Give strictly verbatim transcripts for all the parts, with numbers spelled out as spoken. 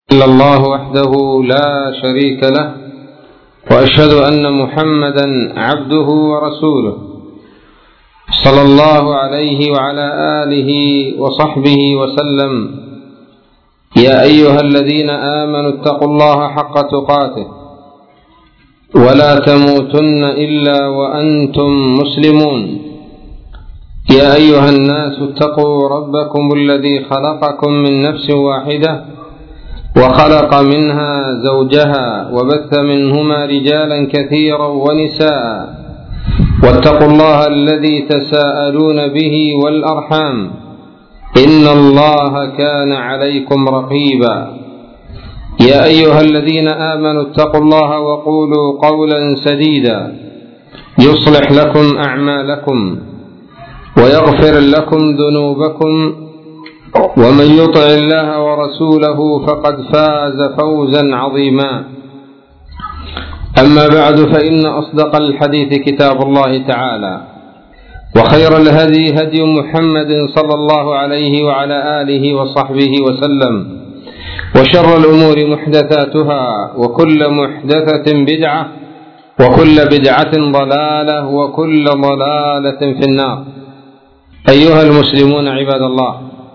إلا الله وحده لا شريك له، وأشهد أن محمدا عبده ورسوله صلى الله عليه وعلى آله وصحبه وسلم. يا أيها الذين آمنوا اتقوا الله حق تقاته ولا تموتن إلا وأنتم مسلمون. يا أيها الناس اتقوا ربكم الذي خلقكم من نفس واحدة وخلق منها زوجها وبث منهما رجالا كثيرا ونساء، واتقوا الله الذي تساءلون به والأرحام إن الله كان عليكم رقيبا. يا أيها الذين آمنوا اتقوا الله وقولوا قولا سديدا يصلح لكم أعمالكم ويغفر لكم ذنوبكم، ومن يطع الله ورسوله فقد فاز فوزا عظيما. أما بعد، فإن أصدق الحديث كتاب الله تعالى، وخير الهدي هدي محمد صلى الله عليه وعلى آله وصحبه وسلم، وشر الأمور محدثاتها، وكل محدثة بدعة، وكل بدعة ضلالة، وكل ضلالة في النار. أيها المسلمون عباد الله،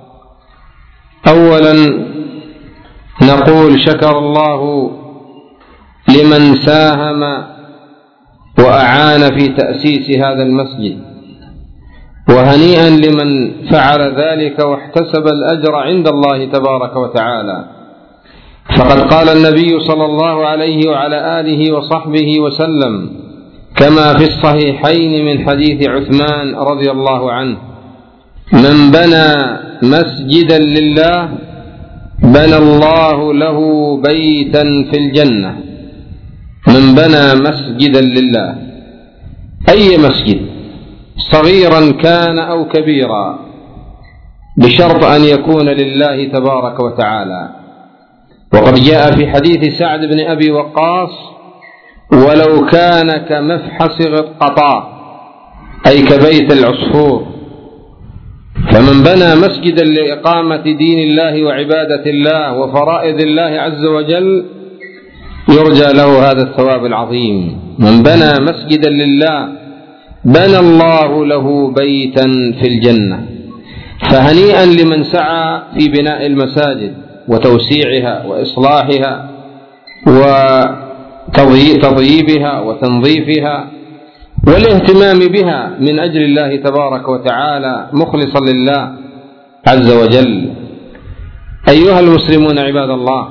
أولا نقول شكر الله لمن ساهم وأعان في تأسيس هذا المسجد، وهنيئا لمن فعل ذلك واحتسب الأجر عند الله تبارك وتعالى. فقد قال النبي صلى الله عليه وعلى آله وصحبه وسلم كما في الصحيحين من حديث عثمان رضي الله عنه: من بنى مسجدا لله بنى الله له بيتا في الجنة. من بنى مسجدا لله، أي مسجد صغيرا كان أو كبيرا، بشرط أن يكون لله تبارك وتعالى. وقد جاء في حديث سعد بن أبي وقاص: ولو كان كمفحص قطاع، أي كبيت العصفور. فمن بنى مسجدا لإقامة دين الله وعبادة الله وفرائض الله عز وجل يرجى له هذا الثواب العظيم. من بنى مسجدا لله بنى الله له بيتا في الجنة. فهنيئا لمن سعى في بناء المساجد وتوسيعها وإصلاحها وتطييبها وتنظيفها والاهتمام بها من أجل الله تبارك وتعالى مخلصا لله عز وجل. أيها المسلمون عباد الله،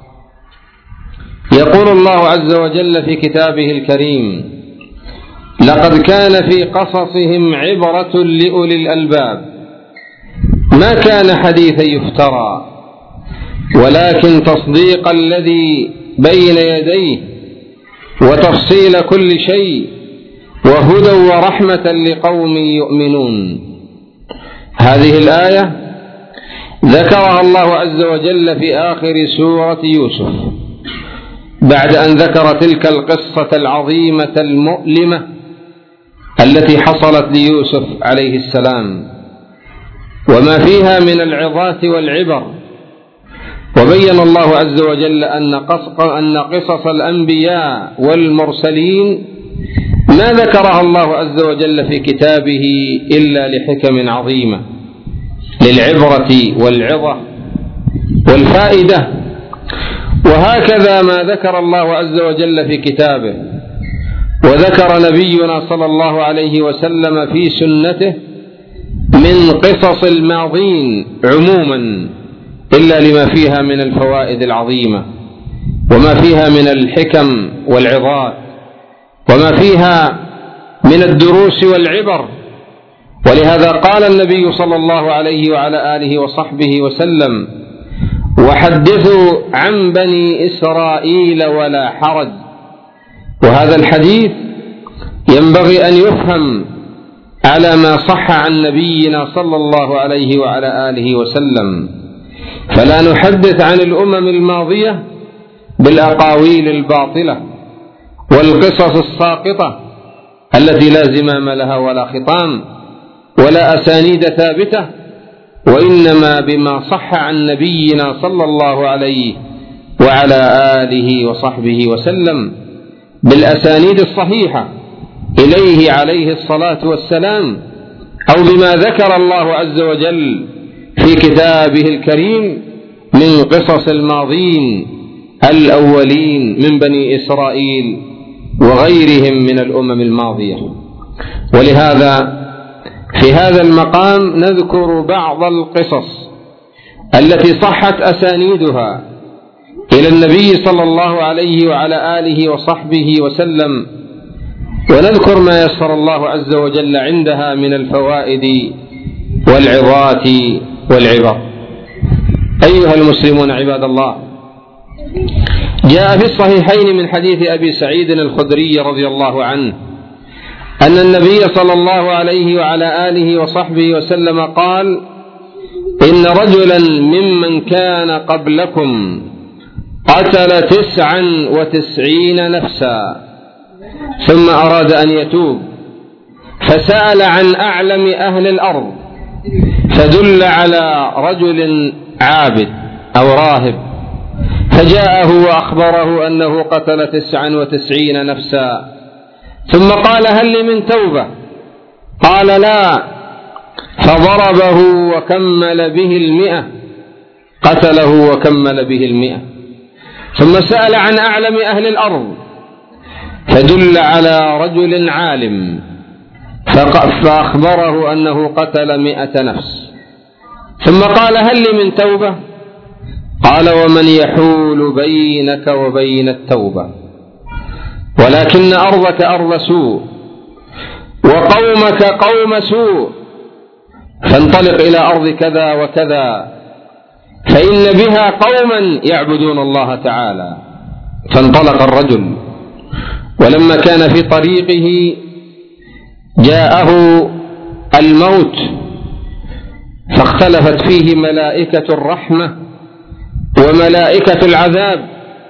يقول الله عز وجل في كتابه الكريم: لقد كان في قصصهم عبرة لأولي الألباب، ما كان حديثا يفترى، ولكن تصديق الذي بين يديه وتفصيل كل شيء وهدى ورحمة لقوم يؤمنون. هذه الآية ذكرها الله عز وجل في آخر سورة يوسف، بعد أن ذكر تلك القصة العظيمة المؤلمة التي حصلت ليوسف عليه السلام وما فيها من العظات والعبر. وبين الله عز وجل أن قصص الأنبياء والمرسلين ما ذكرها الله عز وجل في كتابه إلا لحكم عظيمة، للعبرة والعظة والفائدة. وهكذا ما ذكر الله عز وجل في كتابه وذكر نبينا صلى الله عليه وسلم في سنته من قصص الماضين عموما، إلا لما فيها من الفوائد العظيمة، وما فيها من الحكم والعظات، وما فيها من الدروس والعبر. ولهذا قال النبي صلى الله عليه وعلى آله وصحبه وسلم: وحدثوا عن بني إسرائيل ولا حرج. وهذا الحديث ينبغي أن يفهم على ما صح عن نبينا صلى الله عليه وعلى آله وسلم، فلا نحدث عن الأمم الماضية بالأقاويل الباطلة والقصص الساقطة التي لا زمام لها ولا خطام ولا أسانيد ثابتة، وإنما بما صح عن نبينا صلى الله عليه وعلى آله وصحبه وسلم بالأسانيد الصحيحة إليه عليه الصلاة والسلام، أو بما ذكر الله عز وجل في كتابه الكريم من قصص الماضين الأولين من بني إسرائيل وغيرهم من الأمم الماضية. ولهذا في هذا المقام نذكر بعض القصص التي صحت أسانيدها إلى النبي صلى الله عليه وعلى آله وصحبه وسلم، ونذكر ما يسر الله عز وجل عندها من الفوائد والعظات والعبر. أيها المسلمون عباد الله، جاء في الصحيحين من حديث أبي سعيد الخدري رضي الله عنه أن النبي صلى الله عليه وعلى آله وصحبه وسلم قال: إن رجلا ممن كان قبلكم قتل تسعا وتسعين نفسا ثم أراد أن يتوب، فسأل عن أعلم أهل الأرض فدل على رجل عابد أو راهب، فجاءه وأخبره أنه قتل تسعا وتسعين نفسا، ثم قال: هل لي من توبة؟ قال: لا. فضربه وكمل به المئة، قتله وكمل به المئة. ثم سأل عن أعلم أهل الأرض فدل على رجل عالم فأخبره أنه قتل مئة نفس، ثم قال: هل لي من توبة؟ قال: ومن يحول بينك وبين التوبة؟ ولكن أرضك أرض سوء وقومك قوم سوء، فانطلق إلى أرض كذا وكذا فإن بها قوما يعبدون الله تعالى. فانطلق الرجل، ولما كان في طريقه جاءه الموت فاختلفت فيه ملائكة الرحمة وملائكة العذاب.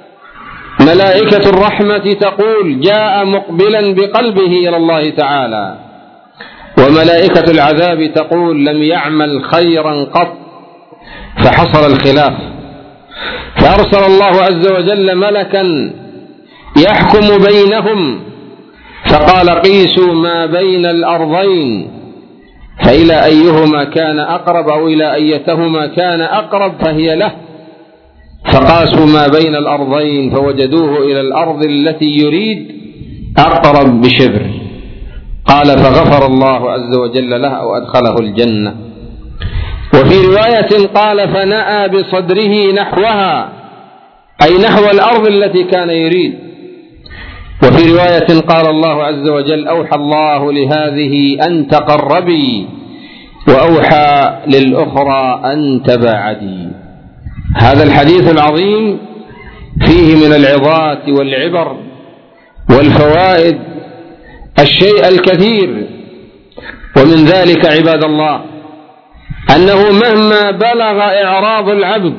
ملائكة الرحمة تقول: جاء مقبلا بقلبه إلى الله تعالى، وملائكة العذاب تقول: لم يعمل خيرا قط. فحصل الخلاف، فأرسل الله عز وجل ملكا يحكم بينهم فقال: قيسوا ما بين الأرضين فإلى أيهما كان أقرب أو إلى أيتهما كان أقرب فهي له. فقاسوا ما بين الأرضين فوجدوه إلى الأرض التي يريد أقرب بشبر. قال: فغفر الله عز وجل له وأدخله الجنة. وفي رواية قال: فنأى بصدره نحوها، أي نحو الأرض التي كان يريد. وفي رواية قال الله عز وجل: أوحى الله لهذه أن تقربي وأوحى للأخرى أن تباعدي. هذا الحديث العظيم فيه من العظات والعبر والفوائد الشيء الكثير، ومن ذلك عباد الله أنه مهما بلغ إعراض العبد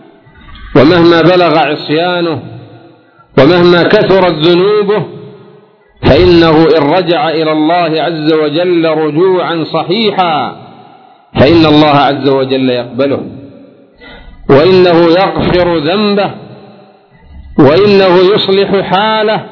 ومهما بلغ عصيانه ومهما كثرت ذنوبه، فإنه إن رجع إلى الله عز وجل رجوعا صحيحا فإن الله عز وجل يقبله، وإنه يغفر ذنبه، وإنه يصلح حاله.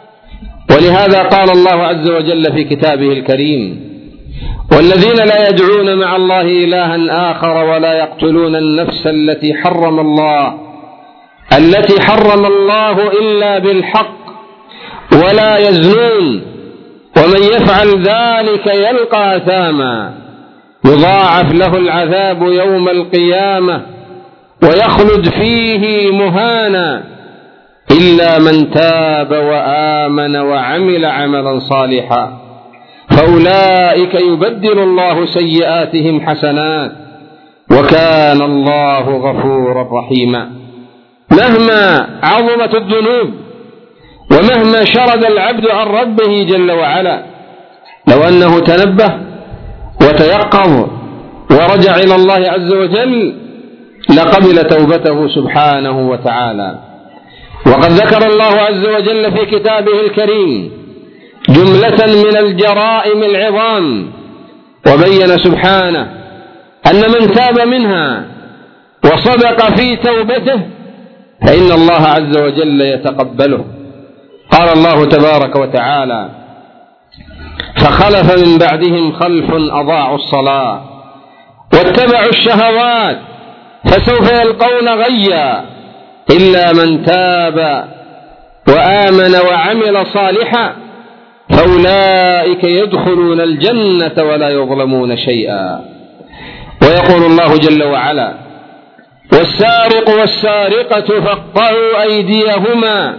ولهذا قال الله عز وجل في كتابه الكريم: والذين لا يدعون مع الله إلها آخر ولا يقتلون النفس التي حرم الله التي حرم الله إلا بالحق ولا يزنون ومن يفعل ذلك يلقى أثاما يضاعف له العذاب يوم القيامة ويخلد فيه مهانا إلا من تاب وآمن وعمل عملا صالحا فأولئك يبدل الله سيئاتهم حسنات وكان الله غفورا رحيما. مهما عظمت الذنوب ومهما شرد العبد عن ربه جل وعلا، لو أنه تنبه وتيقظ ورجع إلى الله عز وجل لقبل توبته سبحانه وتعالى. وقد ذكر الله عز وجل في كتابه الكريم جملة من الجرائم العظام، وبين سبحانه أن من تاب منها وصدق في توبته فإن الله عز وجل يتقبله. قال الله تبارك وتعالى: فخلف من بعدهم خلف أضاعوا الصلاة واتبعوا الشهوات فسوف يلقون غيا إلا من تاب وآمن وعمل صالحا فأولئك يدخلون الجنة ولا يظلمون شيئا. ويقول الله جل وعلا: والسارق والسارقة فاقطعوا أيديهما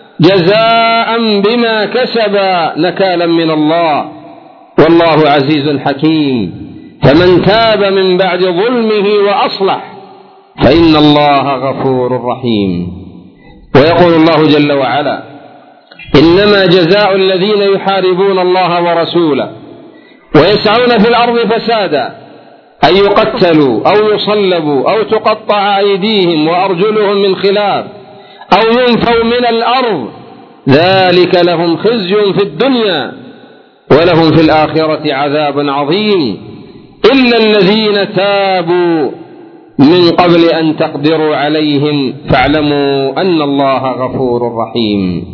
جزاء بما كسبا نكالا من الله والله عزيز حكيم. فمن تاب من بعد ظلمه وأصلح فإن الله غفور رحيم. ويقول الله جل وعلا: إنما جزاء الذين يحاربون الله ورسوله ويسعون في الأرض فسادا أن يقتلوا أو يصلبوا أو تقطع أيديهم وأرجلهم من خلاف أو ينفوا من الأرض ذلك لهم خزي في الدنيا ولهم في الآخرة عذاب عظيم إلا الذين تابوا من قبل أن تقدروا عليهم فاعلموا أن الله غفور رحيم.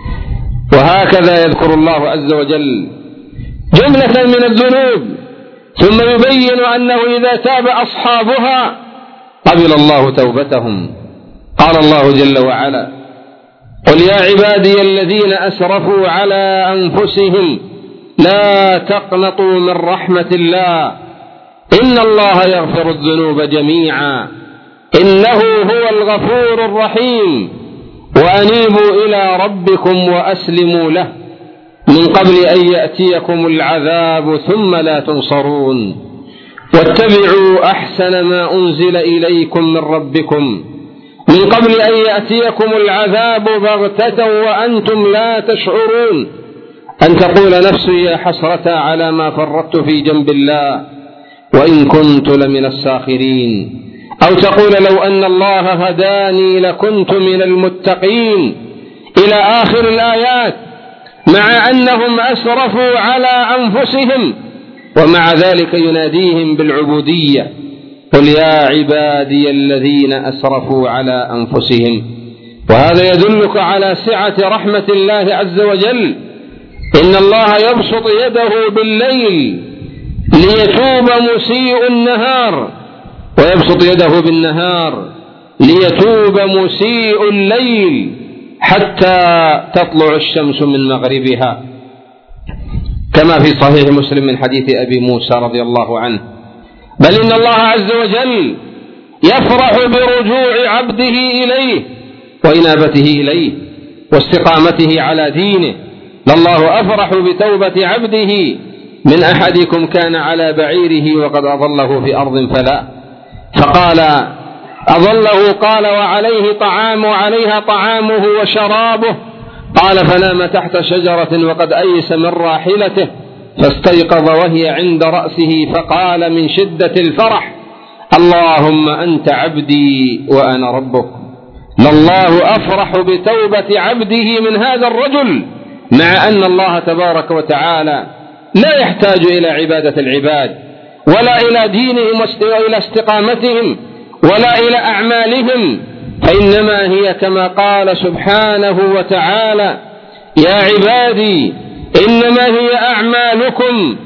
وهكذا يذكر الله عز وجل جملة من الذنوب ثم يبين أنه إذا تاب أصحابها قبل الله توبتهم. قال الله جل وعلا: قل يا عبادي الذين أسرفوا على أنفسهم لا تقنطوا من رحمة الله إن الله يغفر الذنوب جميعا إنه هو الغفور الرحيم وأنيبوا إلى ربكم وأسلموا له من قبل أن يأتيكم العذاب ثم لا تنصرون واتبعوا أحسن ما أنزل إليكم من ربكم من قبل أن يأتيكم العذاب بغتة وأنتم لا تشعرون أن تقول نفسي يا حسرة على ما فرطت في جنب الله وإن كنت لمن الساخرين أو تقول لو أن الله هداني لكنت من المتقين إلى آخر الآيات. مع أنهم أسرفوا على أنفسهم ومع ذلك يناديهم بالعبودية: قل يا عبادي الذين أسرفوا على أنفسهم. وهذا يدلك على سعة رحمة الله عز وجل. إن الله يبسط يده بالليل ليتوب مسيء النهار ويبسط يده بالنهار ليتوب مسيء الليل حتى تطلع الشمس من مغربها، كما في صحيح مسلم من حديث أبي موسى رضي الله عنه. بل إن الله عز وجل يفرح برجوع عبده إليه وإنابته إليه واستقامته على دينه. لله أفرح بتوبة عبده من أحدكم كان على بعيره وقد أضله في أرض فلا فقال أضله قال وعليه طعام وعليها طعامه وشرابه قال فنام تحت شجرة وقد أيس من راحلته فاستيقظ وهي عند رأسه فقال من شدة الفرح اللهم أنت عبدي وأنا ربك. لله أفرح بتوبة عبده من هذا الرجل مع أن الله تبارك وتعالى لا يحتاج إلى عبادة العباد ولا إلى دينهم وإلى استقامتهم ولا إلى أعمالهم، فإنما هي كما قال سبحانه وتعالى يا عبادي إنما هي أعمالكم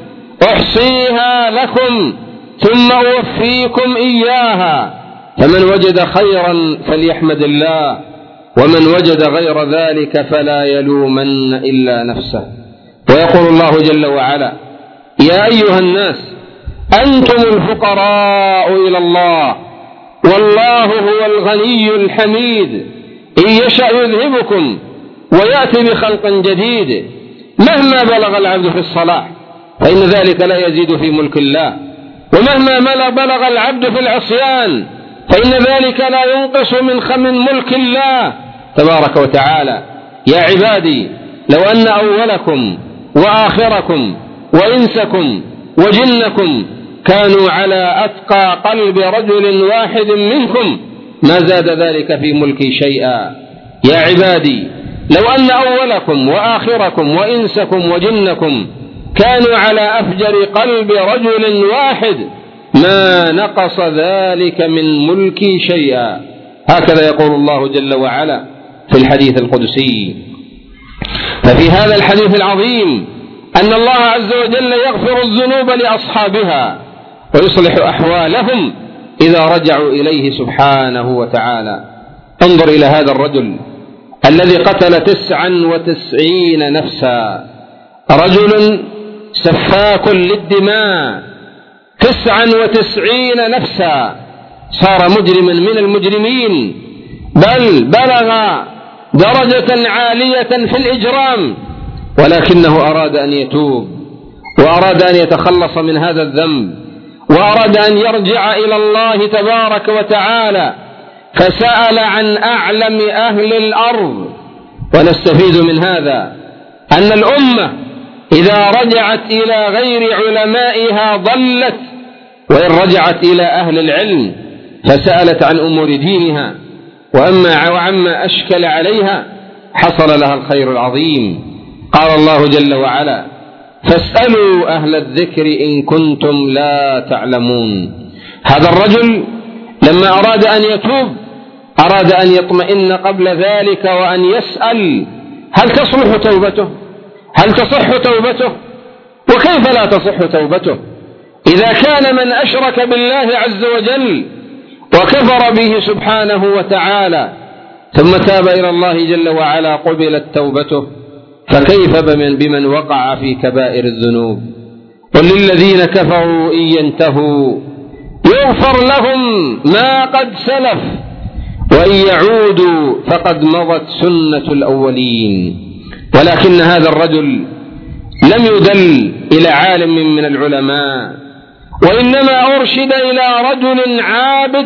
أحصيها لكم ثم أوفيكم إياها فمن وجد خيرا فليحمد الله ومن وجد غير ذلك فلا يلومن إلا نفسه. ويقول الله جل وعلا يا أيها الناس أنتم الفقراء إلى الله والله هو الغني الحميد إن يشأ يذهبكم ويأتي بخلق جديد. مهما بلغ العبد في الصلاح فإن ذلك لا يزيد في ملك الله، ومهما بلغ العبد في العصيان فإن ذلك لا ينقص من من ملك الله تبارك وتعالى. يا عبادي لو أن أولكم وآخركم وإنسكم وجنكم كانوا على أتقى قلب رجل واحد منكم ما زاد ذلك في ملكي شيئا. يا عبادي لو أن أولكم وآخركم وإنسكم وجنكم كانوا على أفجر قلب رجل واحد ما نقص ذلك من ملكي شيئا. هكذا يقول الله جل وعلا في الحديث القدسي. ففي هذا الحديث العظيم أن الله عز وجل يغفر الذنوب لأصحابها ويصلح أحوالهم إذا رجعوا إليه سبحانه وتعالى. انظر إلى هذا الرجل الذي قتل تسعا وتسعين نفسا، رجل سفاك للدماء، تسعا وتسعين نفسا، صار مجرما من المجرمين، بل بلغ درجة عالية في الإجرام، ولكنه أراد أن يتوب وأراد أن يتخلص من هذا الذنب وأراد أن يرجع إلى الله تبارك وتعالى، فسأل عن أعلم أهل الأرض. ونستفيد من هذا أن الأمة إذا رجعت إلى غير علمائها ضلت، وإن رجعت إلى أهل العلم فسألت عن أمور دينها وأما وعما أشكل عليها حصل لها الخير العظيم. قال الله جل وعلا: فاسألوا أهل الذكر إن كنتم لا تعلمون. هذا الرجل لما أراد أن يتوب أراد أن يطمئن قبل ذلك وأن يسأل: هل تصلح توبته؟ هل تصح توبته؟ وكيف لا تصح توبته إذا كان من أشرك بالله عز وجل وكفر به سبحانه وتعالى ثم تاب إلى الله جل وعلا قبلت توبته، فكيف بمن, بمن وقع في كبائر الذنوب؟ قل للذين كفروا إن ينتهوا يغفر لهم ما قد سلف وإن يعودوا فقد مضت سنة الأولين. ولكن هذا الرجل لم يدل إلى عالم من العلماء، وإنما أرشد إلى رجل عابد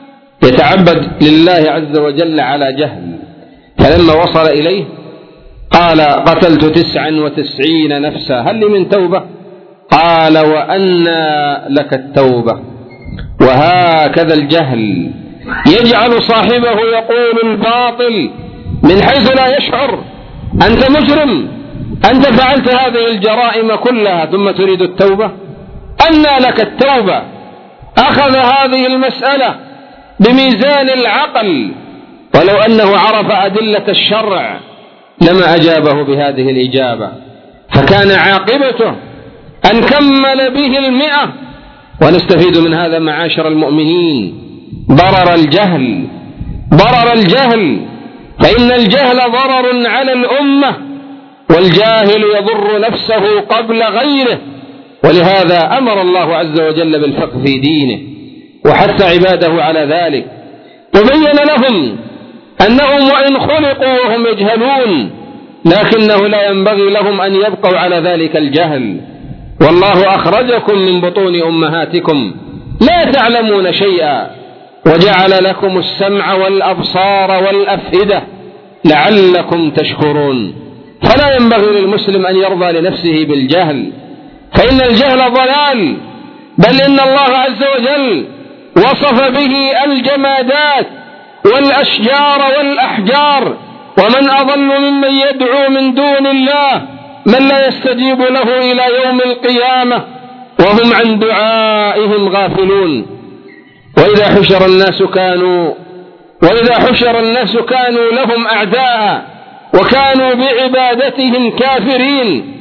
يتعبد لله عز وجل على جهل. فلما وصل إليه قال: قتلت تسعا وتسعين نفسا، هل لي من توبة؟ قال: وأنى لك التوبة. وهكذا الجهل يجعل صاحبه يقول الباطل من حيث لا يشعر. أنت مجرم، أنت فعلت هذه الجرائم كلها ثم تريد التوبة؟ أنى لك التوبة. أخذ هذه المسألة بميزان العقل، ولو أنه عرف أدلة الشرع لما أجابه بهذه الإجابة، فكان عاقبته أن كمل به المئة. ونستفيد من هذا معاشر المؤمنين ضرر الجهل، ضرر الجهل، فإن الجهل ضرر على الأمة، والجاهل يضر نفسه قبل غيره. ولهذا أمر الله عز وجل بالفقه في دينه وحث عباده على ذلك، وبين لهم أنهم وإن خلقوا وهم يجهلون لكنه لا ينبغي لهم أن يبقوا على ذلك الجهل. والله أخرجكم من بطون أمهاتكم لا تعلمون شيئا وجعل لكم السمع والأبصار والأفئدة لعلكم تشكرون. فلا ينبغي للمسلم أن يرضى لنفسه بالجهل، فإن الجهل ضلال، بل إن الله عز وجل وصف به الجمادات والأشجار والأحجار. ومن أضل ممن يدعو من دون الله من لا يستجيب له إلى يوم القيامة وهم عن دعائهم غافلون. وإذا حشر الناس كانوا وإذا حشر الناس كانوا لهم أعداء وكانوا بعبادتهم كافرين.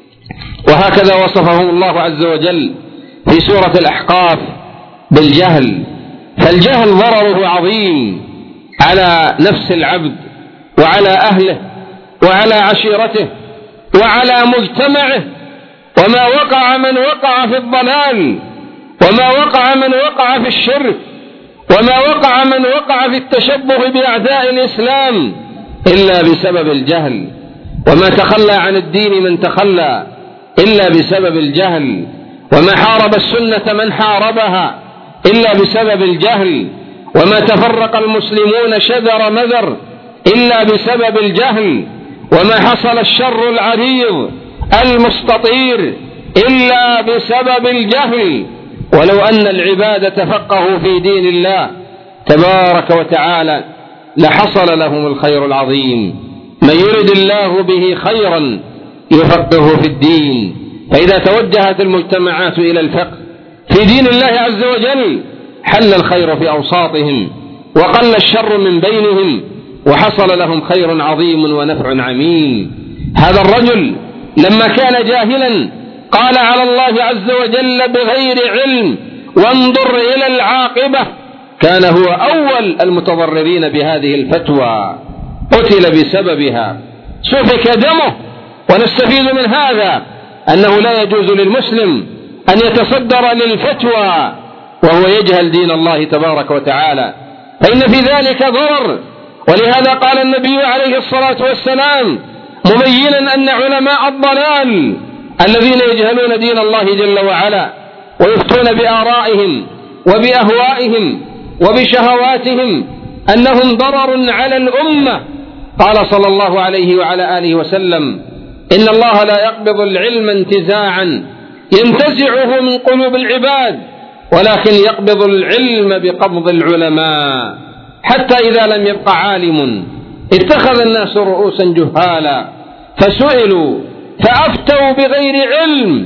وهكذا وصفهم الله عز وجل في سورة الأحقاف بالجهل. فالجهل ضرره عظيم على نفس العبد وعلى أهله وعلى عشيرته وعلى مجتمعه. وما وقع من وقع في الضلال، وما وقع من وقع في الشرك، وما وقع من وقع في التشبه بأعداء الإسلام إلا بسبب الجهل. وما تخلى عن الدين من تخلى إلا بسبب الجهل، وما حارب السنة من حاربها إلا بسبب الجهل، وما تفرق المسلمون شذر مذر إلا بسبب الجهل، وما حصل الشر العريض المستطير إلا بسبب الجهل. ولو أن العباد تفقهوا في دين الله تبارك وتعالى لحصل لهم الخير العظيم. من يرد الله به خيرا يفقهه في الدين. فإذا توجهت المجتمعات إلى الفقه في دين الله عز وجل حل الخير في أوساطهم، وقل الشر من بينهم وحصل لهم خير عظيم ونفع عميم. هذا الرجل لما كان جاهلا قال على الله عز وجل بغير علم وانظر إلى العاقبة، كان هو أول المتضررين بهذه الفتوى، قتل بسببها، سفك دمه. ونستفيد من هذا أنه لا يجوز للمسلم أن يتصدر للفتوى وهو يجهل دين الله تبارك وتعالى، فإن في ذلك ضرر. ولهذا قال النبي عليه الصلاة والسلام مبينا أن علماء الضلال الذين يجهلون دين الله جل وعلا ويفتون بآرائهم وبأهوائهم وبشهواتهم أنهم ضرر على الأمة. قال صلى الله عليه وعلى آله وسلم إن الله لا يقبض العلم انتزاعا ينتزعه من قلوب العباد، ولكن يقبض العلم بقبض العلماء، حتى إذا لم يبق عالم اتخذ الناس رؤوسا جهالا فسئلوا فأفتوا بغير علم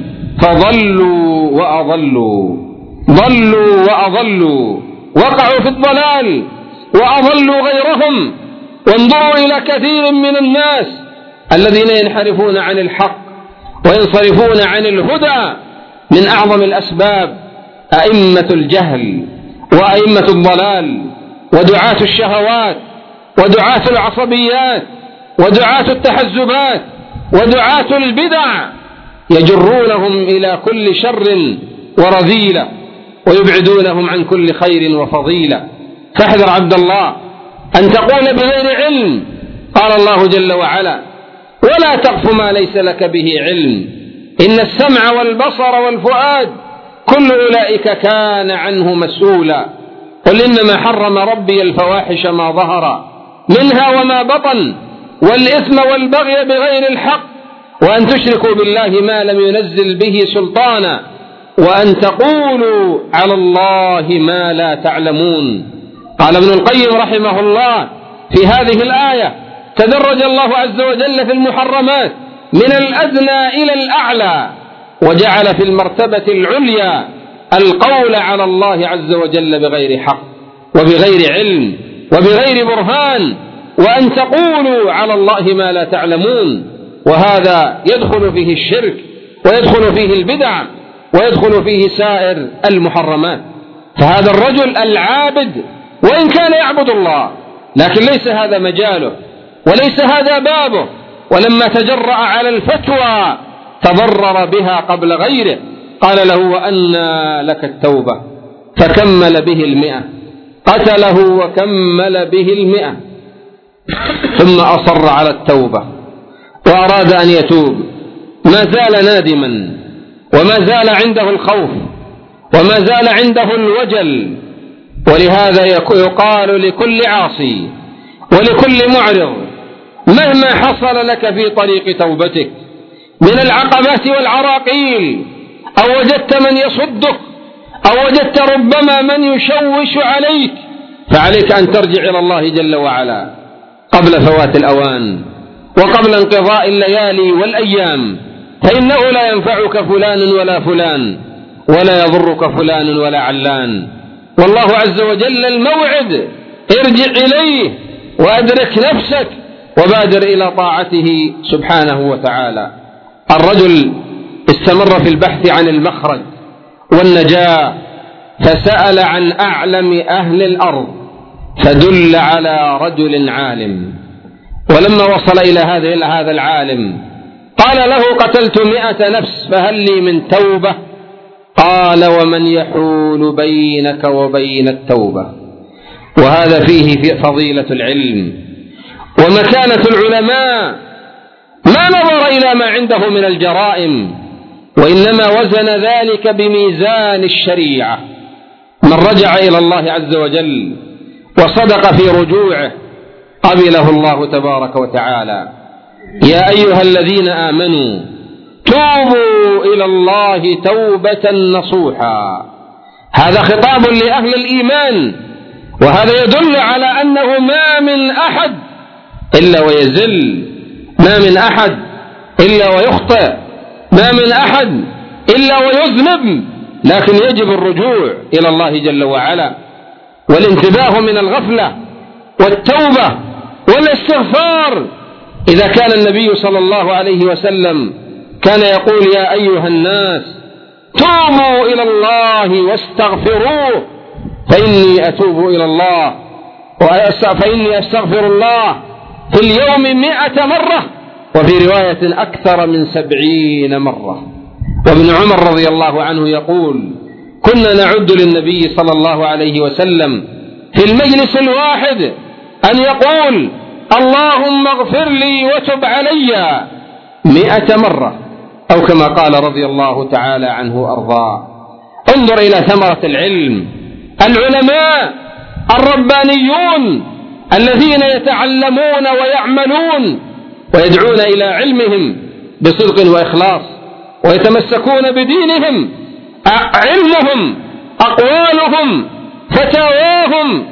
فضلوا وأضلوا، ضلوا وأضلوا، وقعوا في الضلال وأضلوا غيرهم. وانظروا إلى كثير من الناس الذين ينحرفون عن الحق وينصرفون عن الهدى، من أعظم الأسباب أئمة الجهل وأئمة الضلال ودعاة الشهوات ودعاة العصبيات ودعاة التحزبات ودعاة البدع، يجرونهم إلى كل شر ورذيلة ويبعدونهم عن كل خير وفضيلة. فاحذر عبد الله أن تقول بغير علم. قال الله جل وعلا ولا تقف ما ليس لك به علم إن السمع والبصر والفؤاد كل أولئك كان عنه مسؤولا. قل إنما حرم ربي الفواحش ما ظهر منها وما بطن والإثم والبغي بغير الحق وأن تشركوا بالله ما لم ينزل به سلطانا وأن تقولوا على الله ما لا تعلمون. قال ابن القيم رحمه الله في هذه الآية تدرج الله عز وجل في المحرمات من الأدنى إلى الأعلى، وجعل في المرتبة العليا القول على الله عز وجل بغير حق وبغير علم وبغير برهان، وأن تقولوا على الله ما لا تعلمون. وهذا يدخل فيه الشرك ويدخل فيه البدع ويدخل فيه سائر المحرمات. فهذا الرجل العابد وإن كان يعبد الله لكن ليس هذا مجاله وليس هذا بابه، ولما تجرأ على الفتوى تضرر بها قبل غيره. قال له وأنى لك التوبة فكمل به المئة، قتله وكمل به المئة، ثم أصر على التوبة وأراد أن يتوب، ما زال نادما وما زال عنده الخوف وما زال عنده الوجل. ولهذا يقال لكل عاصي ولكل معرض مهما حصل لك في طريق توبتك من العقبات والعراقيل، أو وجدت من يصدك أو وجدت ربما من يشوش عليك، فعليك أن ترجع إلى الله جل وعلا قبل فوات الأوان وقبل انقضاء الليالي والأيام، فإنه لا ينفعك فلان ولا فلان ولا يضرك فلان ولا علان. والله عز وجل الموعد، ارجع إليه وأدرك نفسك وبادر إلى طاعته سبحانه وتعالى. الرجل استمر في البحث عن المخرج والنجاة، فسأل عن أعلم أهل الأرض فدل على رجل عالم. ولما وصل إلى هذا العالم قال له قتلت مئة نفس فهل لي من توبة؟ قال ومن يحول بينك وبين التوبة. وهذا فيه في فضيلة العلم ومكانة العلماء، ما نظر إلى ما عنده من الجرائم وإنما وزن ذلك بميزان الشريعة. من رجع إلى الله عز وجل وصدق في رجوعه قبله الله تبارك وتعالى. يا أيها الذين آمنوا توبوا إلى الله توبة نصوحا. هذا خطاب لأهل الإيمان، وهذا يدل على أنه ما من أحد إلا ويزل، ما من أحد إلا ويخطئ، ما من أحد إلا ويذنب، لكن يجب الرجوع إلى الله جل وعلا. والانتباه من الغفلة والتوبة والاستغفار. إذا كان النبي صلى الله عليه وسلم كان يقول يا أيها الناس توبوا إلى الله واستغفروه فإني أتوب إلى الله فإني أستغفر الله في اليوم مئة مرة، وفي رواية أكثر من سبعين مرة. وابن عمر رضي الله عنه يقول كنا نعد للنبي صلى الله عليه وسلم في المجلس الواحد أن يقول اللهم اغفر لي وتب علي مئة مرة، أو كما قال رضي الله تعالى عنه وأرضاه. انظر إلى ثمرة العلم. العلماء الربانيون الذين يتعلمون ويعملون ويدعون إلى علمهم بصدق وإخلاص ويتمسكون بدينهم، علمهم، أقوالهم، فتاواهم،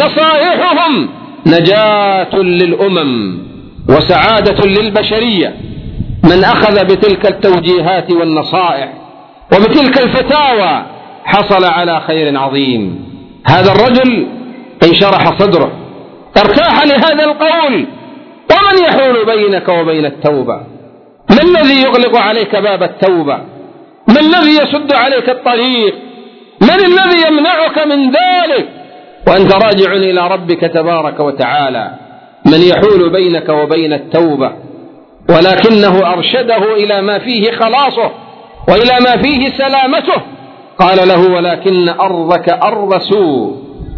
نصائحهم نجاة للأمم وسعادة للبشرية. من أخذ بتلك التوجيهات والنصائح وبتلك الفتاوى حصل على خير عظيم. هذا الرجل انشرح صدره، ارتاح لهذا القول. ومن يحول بينك وبين التوبة؟ ما الذي يغلق عليك باب التوبة؟ ما الذي يسد عليك الطريق؟ من الذي يمنعك من ذلك وأنت راجع إلى ربك تبارك وتعالى؟ من يحول بينك وبين التوبة؟ ولكنه أرشده إلى ما فيه خلاصه وإلى ما فيه سلامته. قال له ولكن أرضك أرض سوء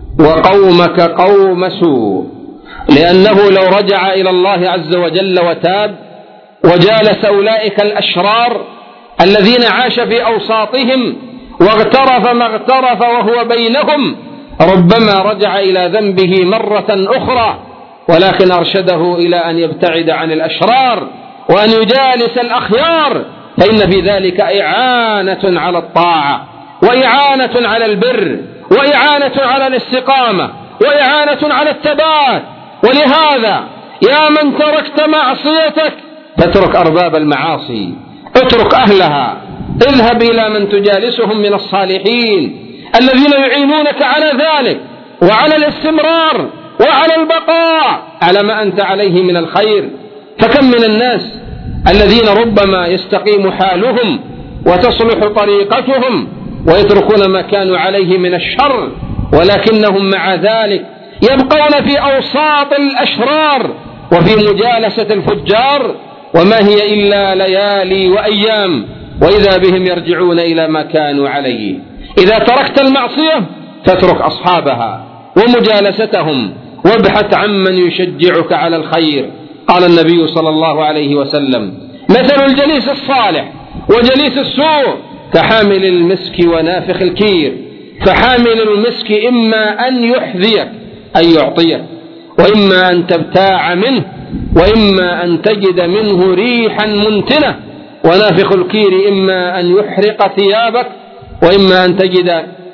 وقومك قوم سوء، لأنه لو رجع إلى الله عز وجل وتاب وجالس أولئك الأشرار الذين عاش في أوساطهم واغترف ما اغترف وهو بينهم ربما رجع إلى ذنبه مرة أخرى، ولكن أرشده إلى أن يبتعد عن الأشرار وأن يجالس الأخيار، فإن في ذلك إعانة على الطاعة وإعانة على البر وإعانة على الاستقامة وإعانة على الثبات. ولهذا يا من تركت معصيتك فاترك أرباب المعاصي، اترك أهلها، اذهب إلى من تجالسهم من الصالحين الذين يعينونك على ذلك وعلى الاستمرار وعلى البقاء على ما أنت عليه من الخير. فكم من الناس الذين ربما يستقيم حالهم وتصلح طريقتهم ويتركون ما كانوا عليه من الشر، ولكنهم مع ذلك يبقون في أوساط الأشرار وفي مجالسة الفجار، وما هي إلا ليالي وأيام وإذا بهم يرجعون إلى ما كانوا عليه. إذا تركت المعصية فاترك أصحابها ومجالستهم وابحث عمن يشجعك على الخير. قال النبي صلى الله عليه وسلم مثل الجليس الصالح وجليس السوء كحامل المسك ونافخ الكير، فحامل المسك إما أن يحذيك أي يعطيك، وإما أن تبتاع منه، وإما أن تجد منه ريحا منتنة، ونافخ الكير إما أن يحرق ثيابك وإما أن تجد.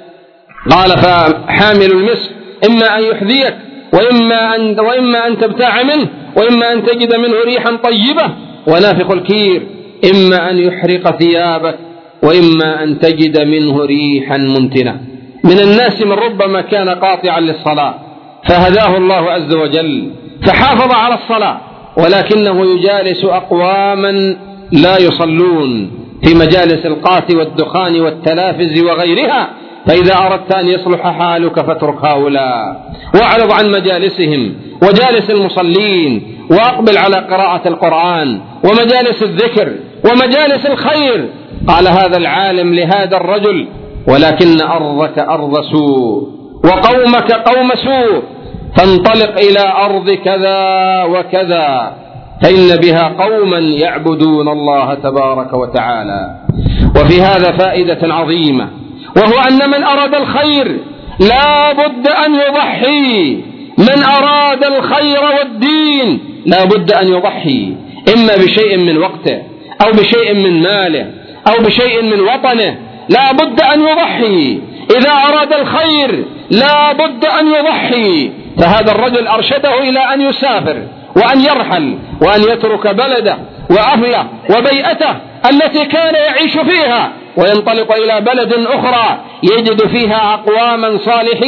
قال فحامل المسك إما أن يحذيك وإما أن, وإما أن تبتاع منه وإما أن تجد منه ريحا طيبة، ونافخ الكير إما أن يحرق ثيابك وإما أن تجد منه ريحا منتنة. من الناس من ربما كان قاطعا للصلاة فهداه الله عز وجل فحافظ على الصلاة، ولكنه يجالس أقواما لا يصلون في مجالس القات والدخان والتلافز وغيرها. فإذا أردت أن يصلح حالك فاترك هؤلاء واعرض عن مجالسهم وجالس المصلين، وأقبل على قراءة القرآن ومجالس الذكر ومجالس الخير. قال هذا العالم لهذا الرجل ولكن أرضك أرض سوء وقومك قوم سوء، فانطلق إلى أرض كذا وكذا فإن بها قوما يعبدون الله تبارك وتعالى. وفي هذا فائدة عظيمة، وهو أن من أراد الخير لا بد أن يضحي. من أراد الخير والدين لا بد أن يضحي، إما بشيء من وقته أو بشيء من ماله أو بشيء من وطنه، لا بد أن يضحي. إذا أراد الخير لا بد أن يضحي. فهذا الرجل أرشده إلى أن يسافر وأن يرحل وأن يترك بلده وأهله وبيئته التي كان يعيش فيها وينطلق إلى بلد أخرى يجد فيها أقواما صالحين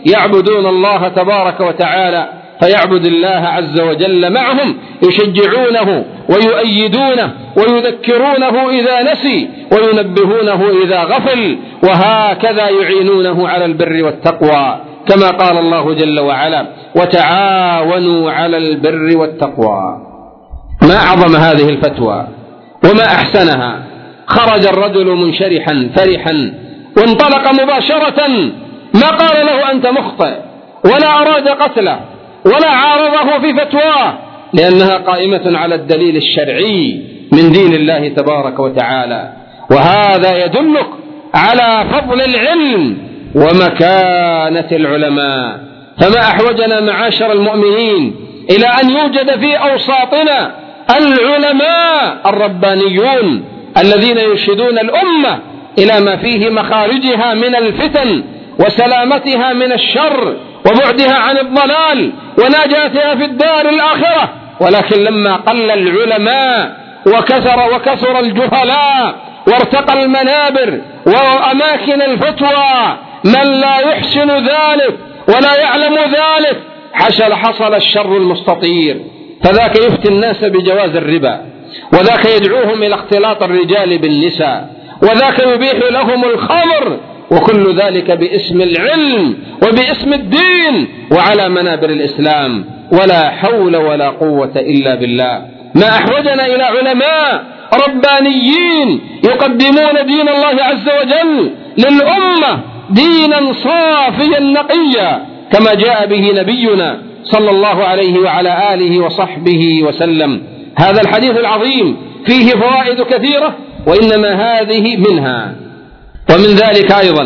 يعبدون الله تبارك وتعالى فيعبد الله عز وجل معهم، يشجعونه ويؤيدونه ويذكرونه إذا نسي وينبهونه إذا غفل، وهكذا يعينونه على البر والتقوى، كما قال الله جل وعلا: وتعاونوا على البر والتقوى. ما أعظم هذه الفتوى وما أحسنها. خرج الرجل منشرحا فرحا وانطلق مباشرة، ما قال له أنت مخطئ ولا أراد قتله ولا عارضه في فتواه، لأنها قائمة على الدليل الشرعي من دين الله تبارك وتعالى. وهذا يدلك على فضل العلم ومكانة العلماء. فما أحوجنا معاشر المؤمنين إلى أن يوجد في أوساطنا العلماء الربانيون الذين يرشدون الأمة إلى ما فيه مخارجها من الفتن وسلامتها من الشر وبعدها عن الضلال ونجاتها في الدار الآخرة. ولكن لما قل العلماء وكثر وكثر الجهلاء وارتقى المنابر وأماكن الفتوى من لا يحسن ذلك ولا يعلم ذلك، حصل حصل الشر المستطير. فذاك يفتي الناس بجواز الربا، وذاك يدعوهم إلى اختلاط الرجال بالنساء، وذاك يبيح لهم الخمر، وكل ذلك باسم العلم وباسم الدين وعلى منابر الإسلام. ولا حول ولا قوة إلا بالله. ما أحوجنا إلى علماء ربانيين يقدمون دين الله عز وجل للأمة دينا صافيا نقيا، كما جاء به نبينا صلى الله عليه وعلى آله وصحبه وسلم. هذا الحديث العظيم فيه فوائد كثيرة، وإنما هذه منها. ومن ذلك أيضا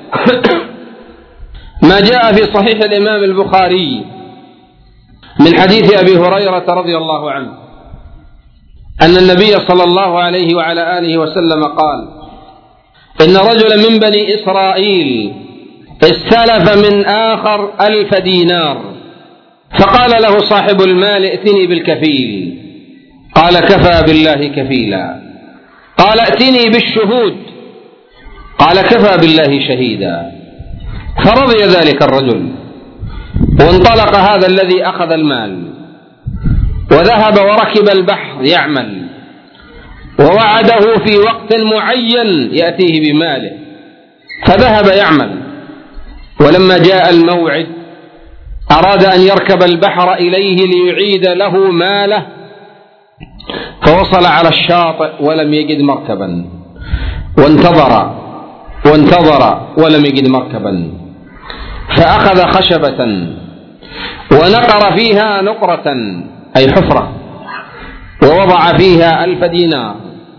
ما جاء في صحيح الإمام البخاري من حديث أبي هريرة رضي الله عنه أن النبي صلى الله عليه وعلى آله وسلم قال: إن رجلا من بني إسرائيل استلف من آخر ألف دينار، فقال له صاحب المال: ائتني بالكفيل. قال: كفى بالله كفيلا. قال: ائتني بالشهود. قال: كفى بالله شهيدا. فرضي ذلك الرجل، وانطلق هذا الذي أخذ المال وذهب وركب البحر يعمل، ووعده في وقت معين يأتيه بماله، فذهب يعمل. ولما جاء الموعد أراد أن يركب البحر إليه ليعيد له ماله، فوصل على الشاطئ ولم يجد مركبا، وانتظر وانتظر ولم يجد مركبا، فأخذ خشبة ونقر فيها نقرة أي حفرة، ووضع فيها ألف دينار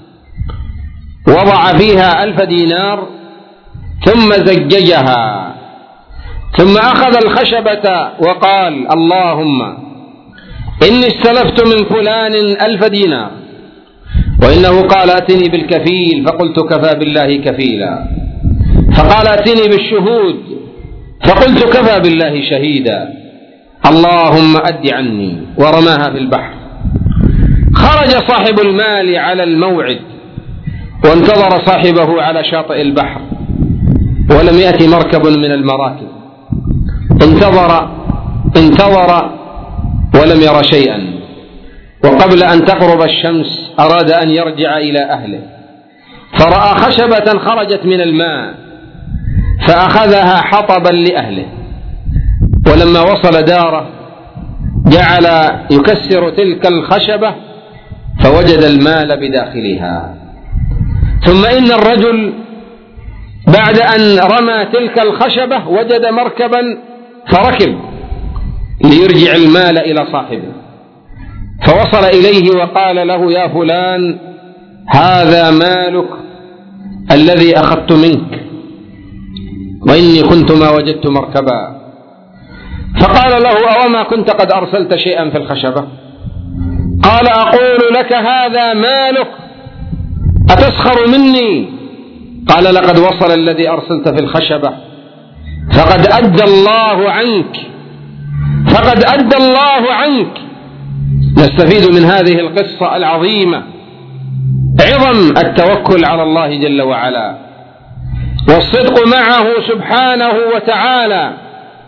وضع فيها ألف دينار ثم زججها، ثم أخذ الخشبة وقال: اللهم إني استلفت من فلان ألف دينار، وإنه قال: ائتني بالكفيل، فقلت: كفى بالله كفيلا. فقال: ائتني بالشهود، فقلت: كفى بالله شهيدا. اللهم أد عني، ورماها في البحر. خرج صاحب المال على الموعد وانتظر صاحبه على شاطئ البحر، ولم يأتي مركب من المراكب. انتظر انتظر ولم ير شيئا، وقبل أن تغرب الشمس أراد أن يرجع إلى أهله، فرأى خشبة خرجت من الماء فأخذها حطبا لأهله، ولما وصل داره جعل يكسر تلك الخشبة فوجد المال بداخلها. ثم إن الرجل بعد أن رمى تلك الخشبة وجد مركبا فركب ليرجع المال إلى صاحبه، فوصل إليه وقال له: يا فلان، هذا مالك الذي أخذت منك، وإني كنت ما وجدت مركبا. فقال له: أوما كنت قد أرسلت شيئا في الخشبة؟ قال: أقول لك هذا مالك، أتسخر مني؟ قال: لقد وصل الذي أرسلت في الخشبة، فقد أدى الله عنك فقد أدى الله عنك. نستفيد من هذه القصة العظيمة عظم التوكل على الله جل وعلا، والصدق معه سبحانه وتعالى،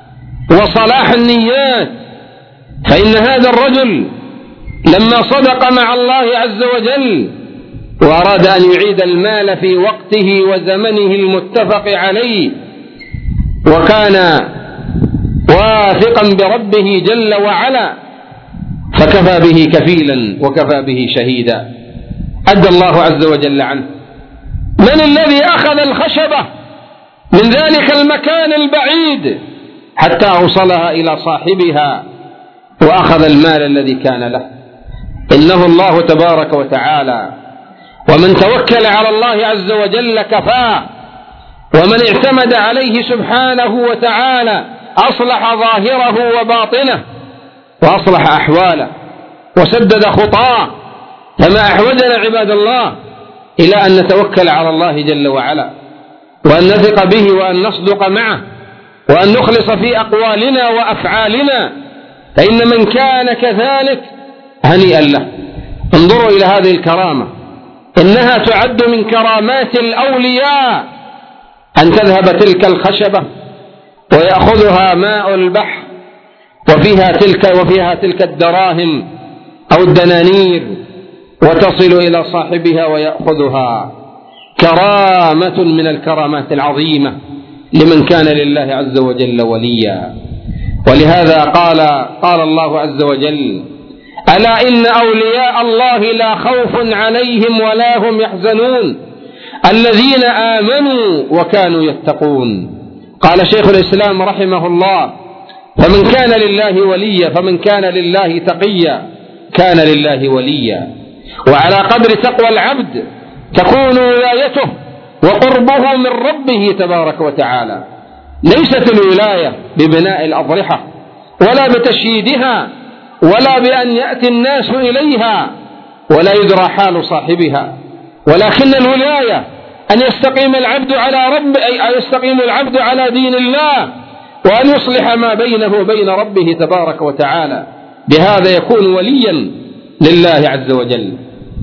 وصلاح النيات. فإن هذا الرجل لما صدق مع الله عز وجل وأراد أن يعيد المال في وقته وزمنه المتفق عليه، وكان واثقا بربه جل وعلا، فكفى به كفيلا وكفى به شهيدا. أدى الله عز وجل عنه. من الذي أخذ الخشبة من ذلك المكان البعيد حتى أوصلها إلى صاحبها وأخذ المال الذي كان له؟ إنه الله تبارك وتعالى. ومن توكل على الله عز وجل كفاه، ومن اعتمد عليه سبحانه وتعالى أصلح ظاهره وباطنه وأصلح أحواله وسدد خطاه. فما أحوجنا عباد الله إلى أن نتوكل على الله جل وعلا، وأن نثق به، وأن نصدق معه، وأن نخلص في أقوالنا وأفعالنا، فإن من كان كذلك هنيئا له. انظروا إلى هذه الكرامة، إنها تعد من كرامات الأولياء أن تذهب تلك الخشبة ويأخذها ماء البحر وفيها تلك, وفيها تلك الدراهم أو الدنانير وتصل إلى صاحبها ويأخذها. كرامة من الكرامات العظيمة لمن كان لله عز وجل وليا. ولهذا قال قال الله عز وجل: ألا إن أولياء الله لا خوف عليهم ولا هم يحزنون الذين آمنوا وكانوا يتقون. قال شيخ الإسلام رحمه الله: فمن كان لله وليا فمن كان لله تقيا كان لله وليا. وعلى قدر تقوى العبد تكون ولايته وقربه من ربه تبارك وتعالى. ليست الولاية ببناء الأضرحة ولا بتشييدها ولا بأن يأتي الناس إليها ولا يدرى حال صاحبها، ولكن الولاية أن يستقيم العبد على رب أي يستقيم العبد على دين الله، وأن يصلح ما بينه وبين ربه تبارك وتعالى. بهذا يكون وليا لله عز وجل.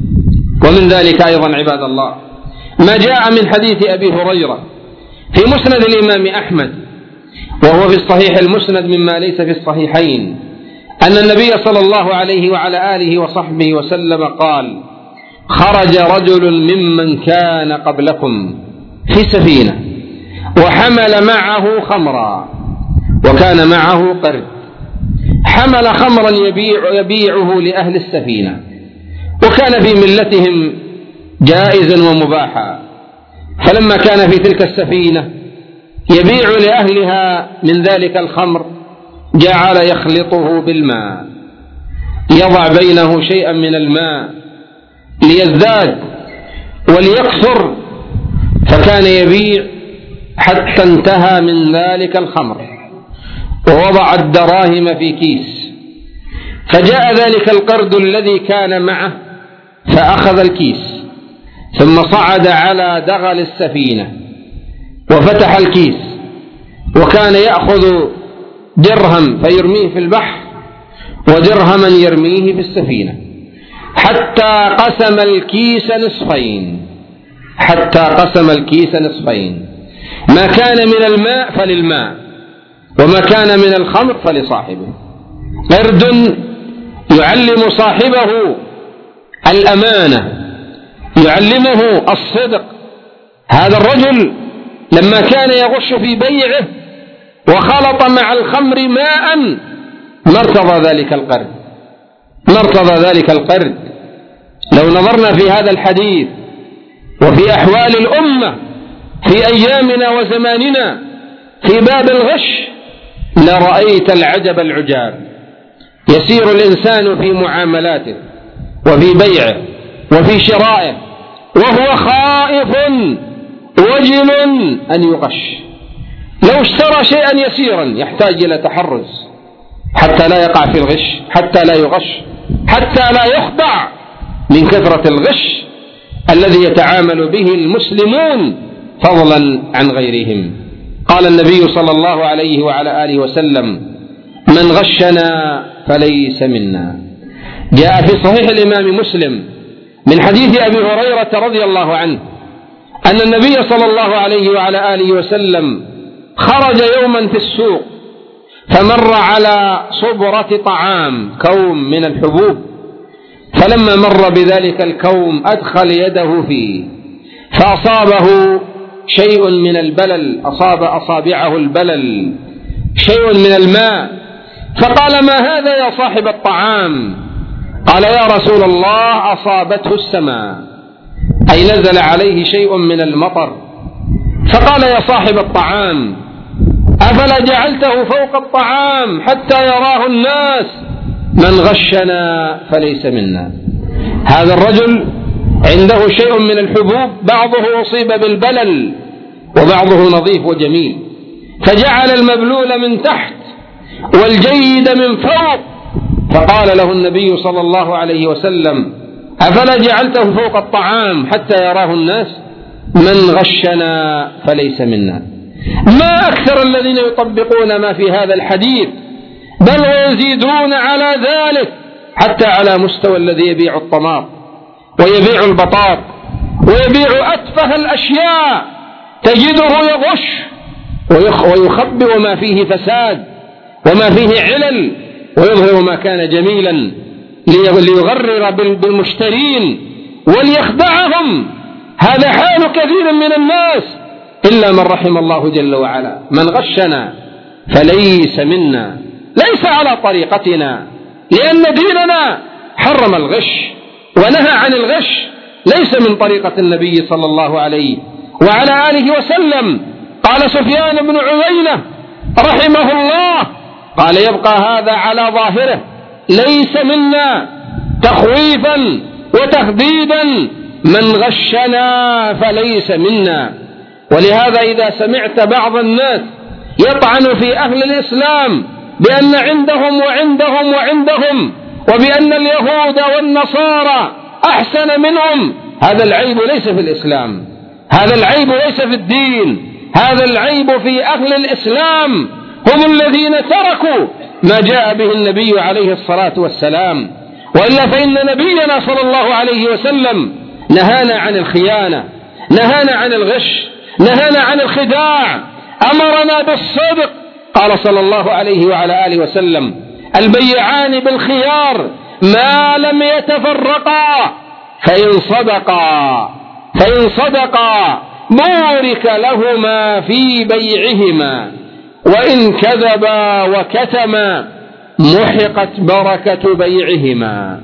ومن ذلك أيضا عباد الله ما جاء من حديث أبي هريرة في مسند الإمام أحمد، وهو في الصحيح المسند مما ليس في الصحيحين، أن النبي صلى الله عليه وعلى آله وصحبه وسلم قال: خرج رجل ممن كان قبلكم في سفينة وحمل معه خمرا وكان معه قرد، حمل خمرا يبيع يبيعه لأهل السفينة، وكان في ملتهم جائزا ومباحا. فلما كان في تلك السفينة يبيع لأهلها من ذلك الخمر جعل يخلطه بالماء، يضع بينه شيئا من الماء ليزداد وليكثر، فكان يبيع حتى انتهى من ذلك الخمر ووضع الدراهم في كيس. فجاء ذلك القرد الذي كان معه فأخذ الكيس، ثم صعد على دغل السفينة وفتح الكيس، وكان يأخذ درهم فيرميه في البحر ودرهما يرميه في السفينة، حتى قسم الكيس نصفين حتى قسم الكيس نصفين ما كان من الماء فللماء وما كان من الخمر فلصاحبه. قرد يعلم صاحبه الأمانة، يعلمه الصدق. هذا الرجل لما كان يغش في بيعه وخلط مع الخمر ماء ما ارتضى ذلك القرد ما ارتضى ذلك القرد. لو نظرنا في هذا الحديث وفي أحوال الأمة في أيامنا وزماننا في باب الغش لرأيت العجب العجاب. يسير الإنسان في معاملاته وفي بيعه وفي شرائه وهو خائف وجل أن يغش. لو اشترى شيئا يسيرا يحتاج إلى تحرز حتى لا يقع في الغش، حتى لا يغش، حتى لا يخدع من كثرة الغش الذي يتعامل به المسلمون فضلا عن غيرهم. قال النبي صلى الله عليه وعلى آله وسلم: من غشنا فليس منا. جاء في صحيح الإمام مسلم من حديث أبي هريرة رضي الله عنه أن النبي صلى الله عليه وعلى آله وسلم خرج يوما في السوق فمر على صبرة طعام، كوم من الحبوب، فلما مر بذلك الكوم أدخل يده فيه فأصابه شيء من البلل، أصاب أصابعه البلل، شيء من الماء، فقال: ما هذا يا صاحب الطعام؟ قال: يا رسول الله أصابته السماء، أي نزل عليه شيء من المطر. فقال: يا صاحب الطعام أفلا جعلته فوق الطعام حتى يراه الناس؟ من غشنا فليس منا. هذا الرجل عنده شيء من الحبوب، بعضه أصيب بالبلل وبعضه نظيف وجميل، فجعل المبلول من تحت والجيد من فوق. فقال له النبي صلى الله عليه وسلم: أفلا جعلته فوق الطعام حتى يراه الناس؟ من غشنا فليس منا. ما أكثر الذين يطبقون ما في هذا الحديث، بل ويزيدون على ذلك، حتى على مستوى الذي يبيع الطماط ويبيع البطاط ويبيع أتفه الأشياء، تجده يغش ويخبئ ما فيه فساد وما فيه علل، ويظهر ما كان جميلا ليغرر بالمشترين وليخدعهم. هذا حال كثير من الناس إلا من رحم الله جل وعلا. من غشنا فليس منا، ليس على طريقتنا، لأن ديننا حرم الغش ونهى عن الغش، ليس من طريقة النبي صلى الله عليه وعلى آله وسلم. قال سفيان بن عيينة رحمه الله، قال: يبقى هذا على ظاهره، ليس منا، تخويفا وتهديدا: من غشنا فليس منا. ولهذا إذا سمعت بعض الناس يطعن في أهل الإسلام بأن عندهم وعندهم وعندهم، وبأن اليهود والنصارى أحسن منهم، هذا العيب ليس في الإسلام، هذا العيب ليس في الدين، هذا العيب في أهل الإسلام، هم الذين تركوا ما جاء به النبي عليه الصلاة والسلام. وإلا فإن نبينا صلى الله عليه وسلم نهانا عن الخيانة، نهانا عن الغش، نهانا عن الخداع، أمرنا بالصدق. قال صلى الله عليه وعلى آله وسلم: البيعان بالخيار ما لم يتفرقا، فإن صدقا فإن صدقا بورك لهما في بيعهما، وإن كذبا وكتما محقت بركة بيعهما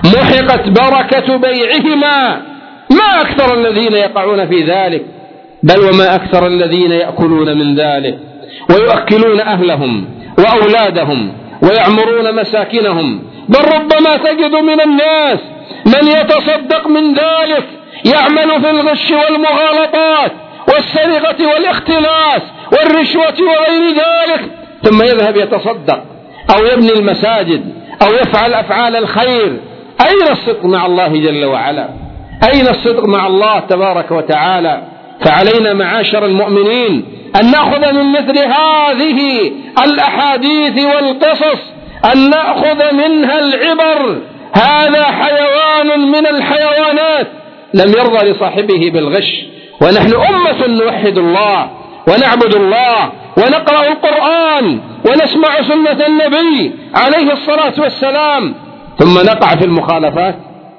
محقت بركة بيعهما. ما أكثر الذين يقعون في ذلك، بل وما أكثر الذين يأكلون من ذلك ويؤكلون أهلهم وأولادهم ويعمرون مساكنهم. بل ربما تجد من الناس من يتصدق من ذلك، يعمل في الغش والمغالطات والسرقة والاختلاس والرشوة وغير ذلك، ثم يذهب يتصدق أو يبني المساجد أو يفعل أفعال الخير. أين الصدق مع الله جل وعلا؟ أين الصدق مع الله تبارك وتعالى؟ فعلينا معاشر المؤمنين أن نأخذ من مثل هذه الأحاديث والقصص، أن نأخذ منها العبر. هذا حيوان من الحيوانات لم يرضى لصاحبه بالغش، ونحن أمة نوحد الله ونعبد الله ونقرأ القرآن ونسمع سنة النبي عليه الصلاة والسلام، ثم نقع في المخالفات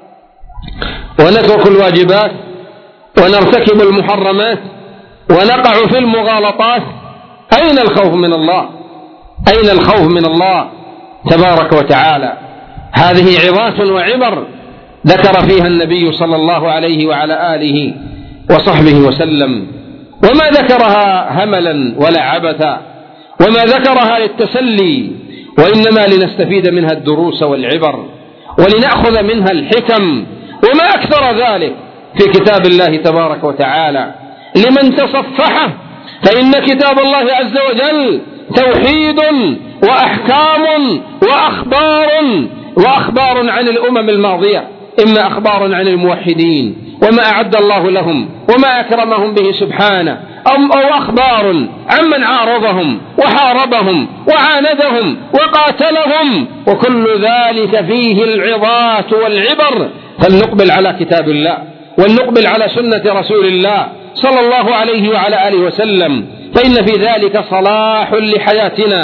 ونترك الواجبات ونرتكب المحرمات ونقع في المغالطات. أين الخوف من الله؟ أين الخوف من الله تبارك وتعالى؟ هذه عظات وعبر ذكر فيها النبي صلى الله عليه وعلى آله وصحبه وسلم، وما ذكرها هملا ولا عبثا، وما ذكرها للتسلي، وإنما لنستفيد منها الدروس والعبر ولنأخذ منها الحكم. وما أكثر ذلك في كتاب الله تبارك وتعالى لمن تصفحه، فإن كتاب الله عز وجل توحيد وأحكام وأخبار وأخبار عن الأمم الماضية، إما أخبار عن الموحدين وما أعد الله لهم وما أكرمهم به سبحانه، أو أخبار عمن عارضهم وحاربهم وعاندهم وقاتلهم، وكل ذلك فيه العظات والعبر. فلنقبل على كتاب الله ولنقبل على سنة رسول الله صلى الله عليه وعلى آله وسلم، فإن في ذلك صلاح لحياتنا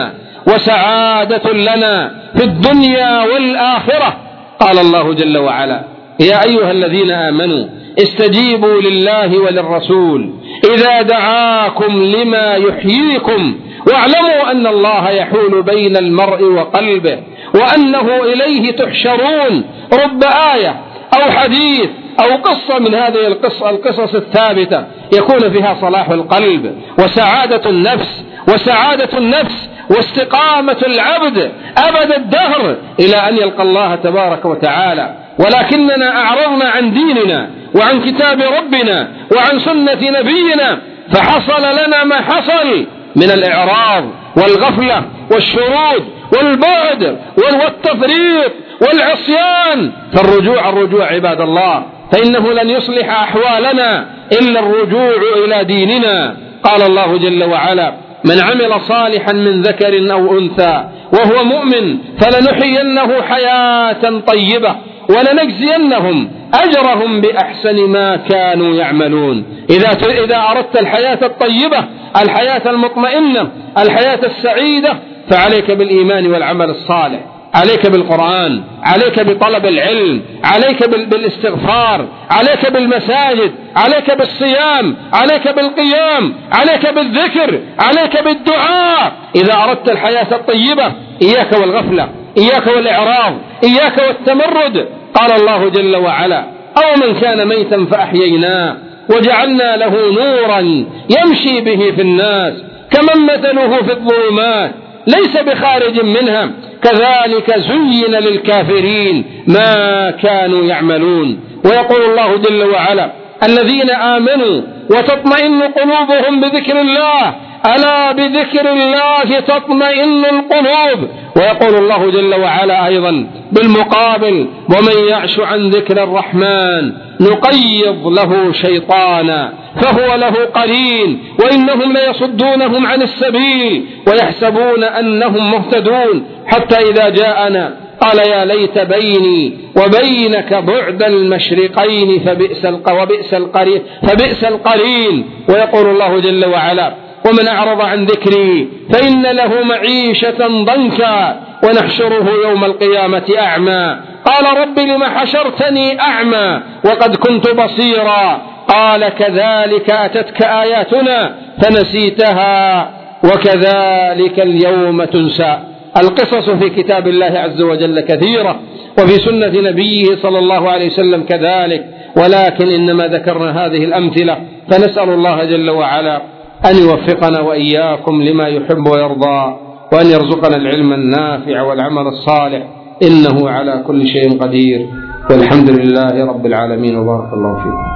وسعادة لنا في الدنيا والآخرة. قال الله جل وعلا: يا أيها الذين آمنوا استجيبوا لله وللرسول إذا دعاكم لما يحييكم واعلموا أن الله يحول بين المرء وقلبه وأنه إليه تحشرون. رب آية أو حديث أو قصة من هذه القصة القصص الثابتة يكون فيها صلاح القلب وسعادة النفس وسعادة النفس واستقامة العبد أبد الدهر إلى أن يلقى الله تبارك وتعالى. ولكننا أعرضنا عن ديننا وعن كتاب ربنا وعن سنة نبينا، فحصل لنا ما حصل من الإعراض والغفلة والشرود والبعد والتفريط والعصيان. فالرجوع الرجوع عباد الله، فإنه لن يصلح أحوالنا إلا الرجوع إلى ديننا. قال الله جل وعلا: من عمل صالحا من ذكر أو أنثى وهو مؤمن فلنحيينه حياة طيبة ولنجزينهم أجرهم بأحسن ما كانوا يعملون. إذا إذا أردت الحياة الطيبة، الحياة المطمئنة، الحياة السعيدة، فعليك بالإيمان والعمل الصالح، عليك بالقرآن، عليك بطلب العلم، عليك بالاستغفار، عليك بالمساجد، عليك بالصيام، عليك بالقيام، عليك بالذكر، عليك بالدعاء. إذا أردت الحياة الطيبة إياك والغفلة، إياك والإعراض، إياك والتمرد. قال الله جل وعلا: أو من كان ميتا فأحييناه وجعلنا له نورا يمشي به في الناس كمن مثله في الظلمات ليس بخارج منها كذلك زين للكافرين ما كانوا يعملون. ويقول الله جل وعلا: الذين آمنوا وتطمئن قلوبهم بذكر الله، ألا بذكر الله تطمئن القلوب. ويقول الله جل وعلا أيضا بالمقابل: ومن يعش عن ذكر الرحمن نقيض له شيطانا فهو له قرين وإنهم ليصدونهم عن السبيل ويحسبون أنهم مهتدون حتى إذا جاءنا قال يا ليت بيني وبينك بعد المشرقين فبئس وبئس القرين فبئس القرين. ويقول الله جل وعلا: ومن أعرض عن ذكري فإن له معيشة ضنكا ونحشره يوم القيامة أعمى قال رب لم حشرتني أعمى وقد كنت بصيرا قال كذلك أتتك آياتنا فنسيتها وكذلك اليوم تنسى. القصص في كتاب الله عز وجل كثيرة وفي سنة نبيه صلى الله عليه وسلم كذلك، ولكن إنما ذكرنا هذه الأمثلة، فنسأل الله جل وعلا أن يوفقنا وإياكم لما يحب ويرضى، وأن يرزقنا العلم النافع والعمل الصالح، إنه على كل شيء قدير، والحمد لله رب العالمين، وبارك الله فيكم.